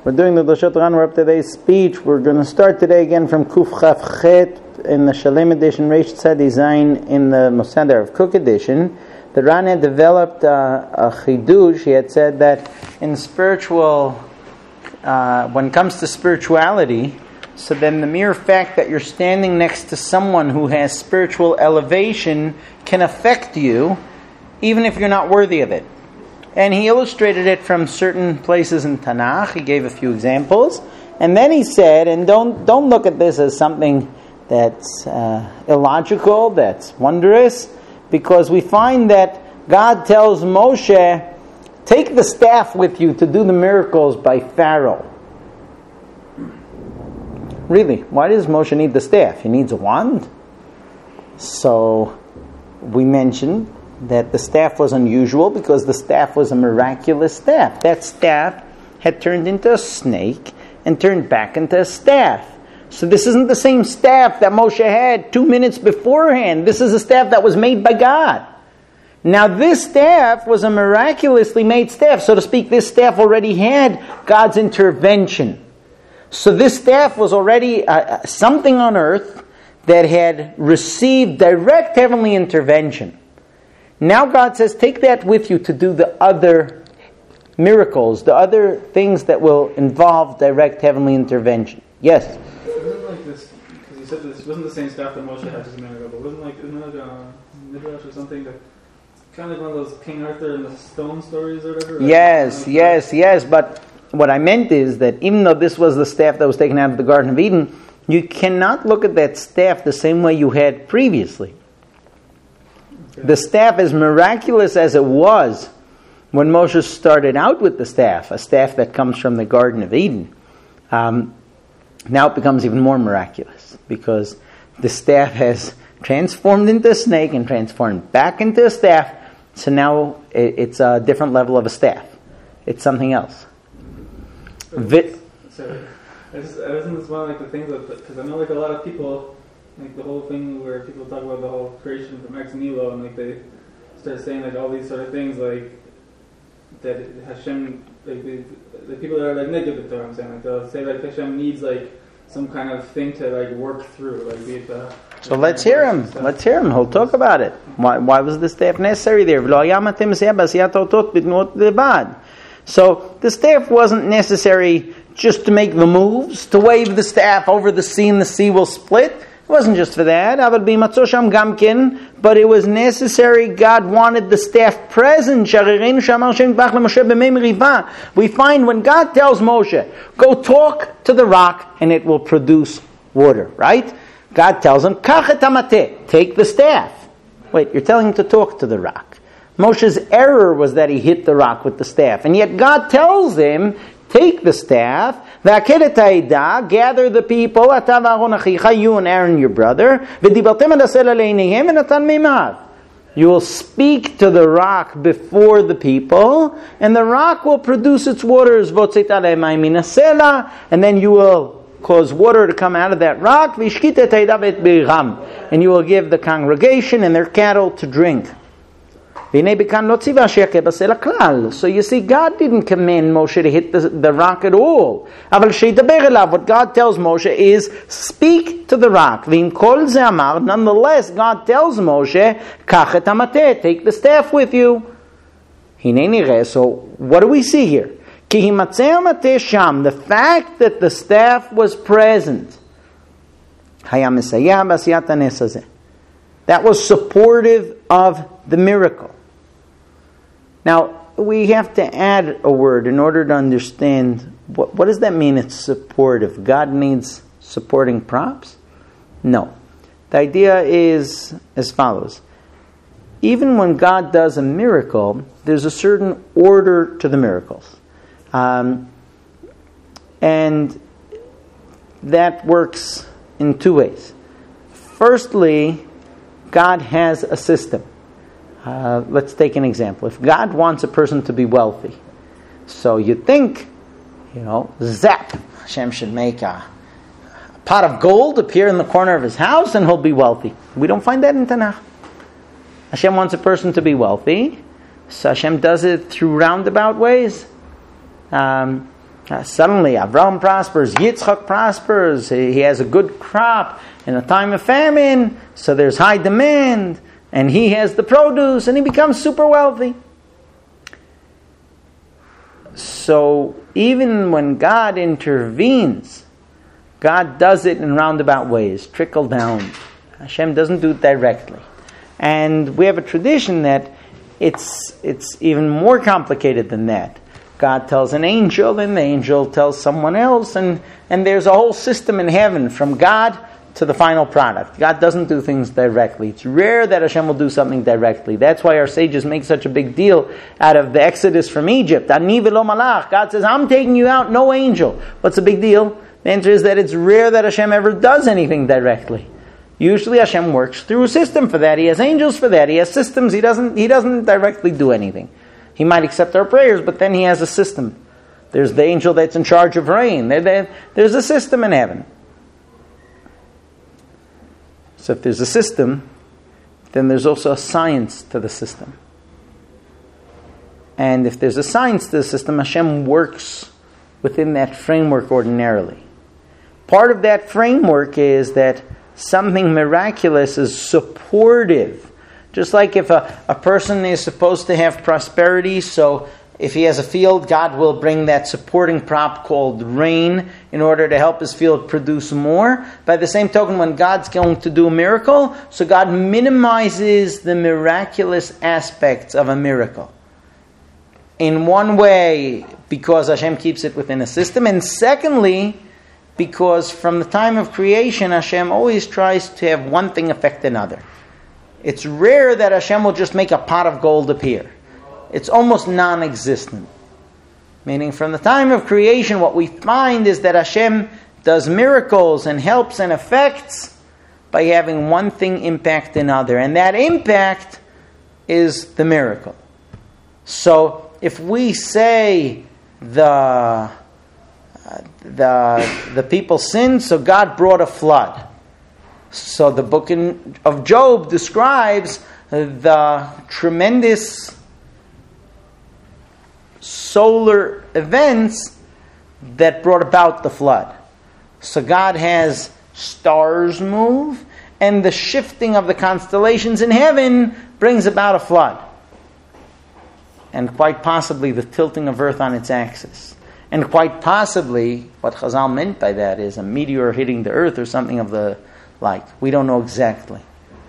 We're doing the Doshat Ran. We're up to today's speech. We're going to start today again from Kuf Chaf Chet in the Shalem edition, Reish Tzad design in the Mosader of Cook edition. The Ran had developed a chidush. He had said that in spiritual, when it comes to spirituality, so then the mere fact that you're standing next to someone who has spiritual elevation can affect you, even if you're not worthy of it. And he illustrated it from certain places in Tanakh. He gave a few examples. And then he said, and don't look at this as something that's illogical, that's wondrous, because we find that God tells Moshe, take the staff with you to do the miracles by Pharaoh. Really, why does Moshe need the staff? He needs a wand? So, we mentioned that the staff was unusual because the staff was a miraculous staff. That staff had turned into a snake and turned back into a staff. So this isn't the same staff that Moshe had 2 minutes beforehand. This is a staff that was made by God. Now this staff was a miraculously made staff. So to speak, this staff already had God's intervention. So this staff was already something on earth that had received direct heavenly intervention. Now God says, take that with you to do the other miracles, the other things that will involve direct heavenly intervention. Yes? It wasn't like this, because you said this wasn't the same staff that Moshe had just a minute ago, but isn't it like a midrash or something that kind of one of those King Arthur and the stone stories or whatever? Yes, but what I meant is that even though this was the staff that was taken out of the Garden of Eden, you cannot look at that staff the same way you had previously. Okay. The staff, as miraculous as it was when Moshe started out with the staff, a staff that comes from the Garden of Eden, now it becomes even more miraculous because the staff has transformed into a snake and transformed back into a staff. So now it's a different level of a staff. It's something else. Sorry. I wasn't just one of the things because I know a lot of people, the whole thing where people talk about the whole creation from ex nihilo, and they start saying all these sort of things that Hashem, the people that are negative to Torah, I'm saying they'll say Hashem needs some kind of thing to work through, So let's hear him. Let's hear him. He'll talk about it. Why was the staff necessary there? So the staff wasn't necessary just to make the moves, to wave the staff over the sea and the sea will split. It wasn't just for that. But it was necessary. God wanted the staff present. We find when God tells Moshe, go talk to the rock and it will produce water, right? God tells him, take the staff. Wait, you're telling him to talk to the rock. Moshe's error was that he hit the rock with the staff. And yet God tells him, take the staff, gather the people, you and Aaron your brother, you will speak to the rock before the people, and the rock will produce its waters, and then you will cause water to come out of that rock, and you will give the congregation and their cattle to drink. So you see, God didn't command Moshe to hit the rock at all. What God tells Moshe is, speak to the rock. Nonetheless, God tells Moshe, take the staff with you. So what do we see here? The fact that the staff was present, that was supportive of the miracle. Now, we have to add a word in order to understand what does that mean it's supportive. God needs supporting props? No. The idea is as follows. Even when God does a miracle, there's a certain order to the miracles. And that works in two ways. Firstly, God has a system. Let's take an example. If God wants a person to be wealthy, so you think, zap, Hashem should make a pot of gold appear in the corner of his house and he'll be wealthy. We don't find that in Tanakh. Hashem wants a person to be wealthy, so Hashem does it through roundabout ways. Suddenly, Avram prospers, Yitzchak prospers, he has a good crop in a time of famine, so there's high demand, and he has the produce, and he becomes super wealthy. So, even when God intervenes, God does it in roundabout ways, trickle down. Hashem doesn't do it directly. And we have a tradition that it's even more complicated than that. God tells an angel, and the angel tells someone else, and there's a whole system in heaven from God to the final product. God doesn't do things directly. It's rare that Hashem will do something directly. That's why our sages make such a big deal out of the Exodus from Egypt. Ani v'lo malach. God says, I'm taking you out, no angel. What's the big deal? The answer is that it's rare that Hashem ever does anything directly. Usually Hashem works through a system for that. He has angels for that. He has systems. He doesn't directly do anything. He might accept our prayers, but then he has a system. There's the angel that's in charge of rain. There's a system in heaven. So if there's a system, then there's also a science to the system. And if there's a science to the system, Hashem works within that framework ordinarily. Part of that framework is that something miraculous is supportive. Just like if a person is supposed to have prosperity, so if he has a field, God will bring that supporting prop called rain in order to help his field produce more. By the same token, when God's going to do a miracle, so God minimizes the miraculous aspects of a miracle. In one way, because Hashem keeps it within a system, and secondly, because from the time of creation, Hashem always tries to have one thing affect another. It's rare that Hashem will just make a pot of gold appear. It's almost non-existent. Meaning from the time of creation, what we find is that Hashem does miracles and helps and affects by having one thing impact another. And that impact is the miracle. So if we say the people sinned, so God brought a flood. So the book of Job describes the tremendous solar events that brought about the flood. So God has stars move, and the shifting of the constellations in heaven brings about a flood. And quite possibly the tilting of Earth on its axis. And quite possibly, what Chazal meant by that is a meteor hitting the Earth or something of the like. We don't know exactly.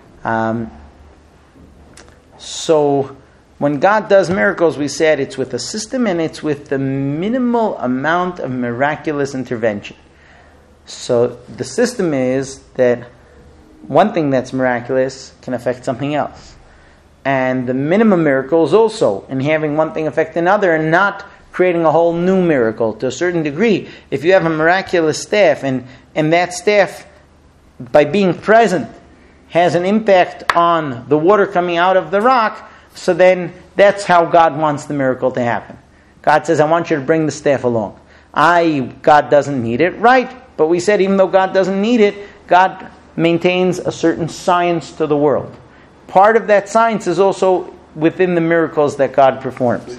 So when God does miracles, we said it's with a system and it's with the minimal amount of miraculous intervention. So the system is that one thing that's miraculous can affect something else. And the minimum miracle is also in having one thing affect another and not creating a whole new miracle. To a certain degree, if you have a miraculous staff and that staff, by being present, has an impact on the water coming out of the rock, so then that's how God wants the miracle to happen. God says, I want you to bring the staff along. God doesn't need it, right? But we said even though God doesn't need it, God maintains a certain science to the world. Part of that science is also within the miracles that God performs.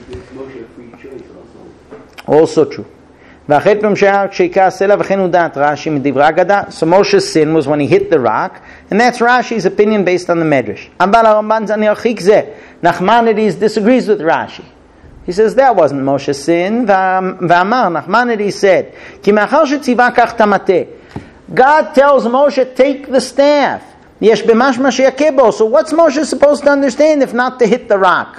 Also true. So Moshe's sin was when he hit the rock, and that's Rashi's opinion based on the Medrash. Nachmanides disagrees with Rashi. He says that wasn't Moshe's sin. Nachmanides said, God tells Moshe, take the staff. So what's Moshe supposed to understand if not to hit the rock?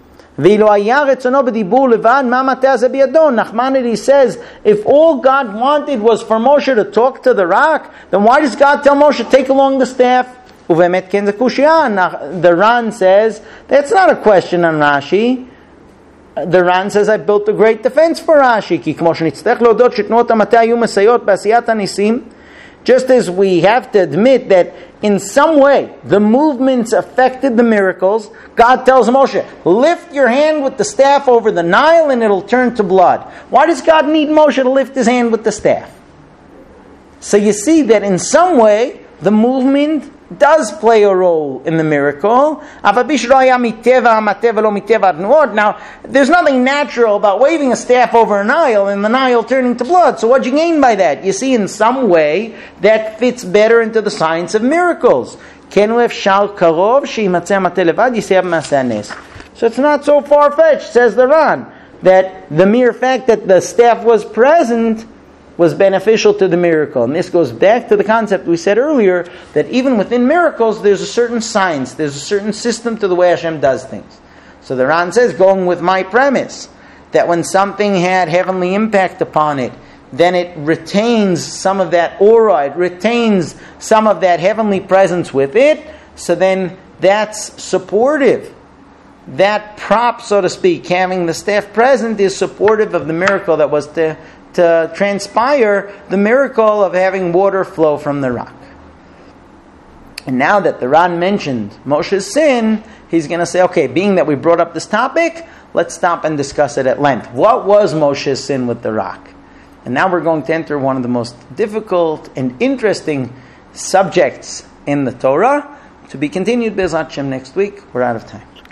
Nachmanides says, if all God wanted was for Moshe to talk to the rock, then why does God tell Moshe, take along the staff? The Ran says, that's not a question on Rashi. The Ran says, I built a great defense for Rashi. Just as we have to admit that in some way the movements affected the miracles, God tells Moshe, lift your hand with the staff over the Nile and it'll turn to blood. Why does God need Moshe to lift his hand with the staff? So you see that in some way the movement does play a role in the miracle. Now, there's nothing natural about waving a staff over a Nile and the Nile turning to blood. So what do you gain by that? You see, in some way, that fits better into the science of miracles. So it's not so far-fetched, says the Ran, that the mere fact that the staff was present was beneficial to the miracle. And this goes back to the concept we said earlier, that even within miracles, there's a certain science, there's a certain system to the way Hashem does things. So the Ran says, going with my premise, that when something had heavenly impact upon it, then it retains some of that aura, it retains some of that heavenly presence with it, so then that's supportive. That prop, so to speak, having the staff present, is supportive of the miracle that was to transpire, the miracle of having water flow from the rock. And now that the Ran mentioned Moshe's sin, he's going to say, okay, being that we brought up this topic, let's stop and discuss it at length. What was Moshe's sin with the rock? And now we're going to enter one of the most difficult and interesting subjects in the Torah, to be continued Be'ezrat Hashem next week. We're out of time.